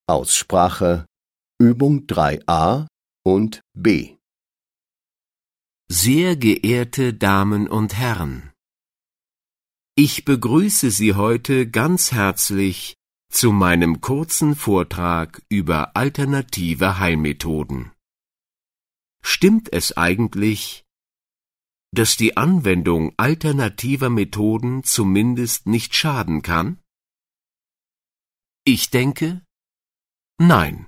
Aussprache Übung 3a und b. Sehr geehrte Damen und Herren, ich begrüße Sie heute ganz herzlich zu meinem kurzen Vortrag über alternative Heilmethoden. Stimmt es eigentlich, dass die Anwendung alternativer Methoden zumindest nicht schaden kann? Ich denke, nein.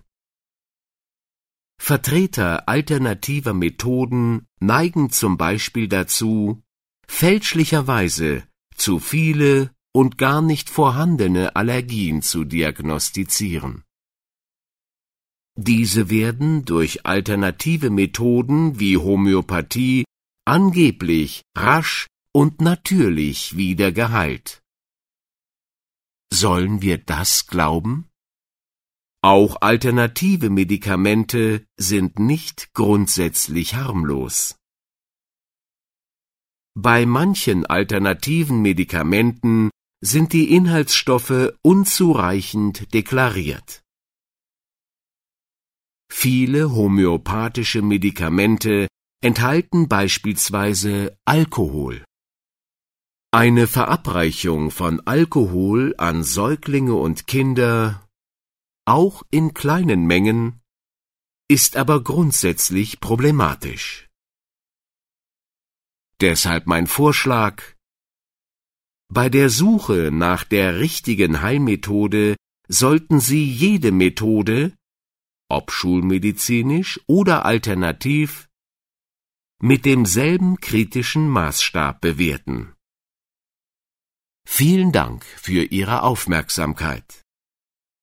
Vertreter alternativer Methoden neigen zum Beispiel dazu, fälschlicherweise zu viele und gar nicht vorhandene Allergien zu diagnostizieren. Diese werden durch alternative Methoden wie Homöopathie angeblich rasch und natürlich wieder geheilt. Sollen wir das glauben? Auch alternative Medikamente sind nicht grundsätzlich harmlos. Bei manchen alternativen Medikamenten sind die Inhaltsstoffe unzureichend deklariert. Viele homöopathische Medikamente enthalten beispielsweise Alkohol. Eine Verabreichung von Alkohol an Säuglinge und Kinder, auch in kleinen Mengen, ist aber grundsätzlich problematisch. Deshalb mein Vorschlag: Bei der Suche nach der richtigen Heilmethode sollten Sie jede Methode, ob schulmedizinisch oder alternativ, mit demselben kritischen Maßstab bewerten. Vielen Dank für Ihre Aufmerksamkeit.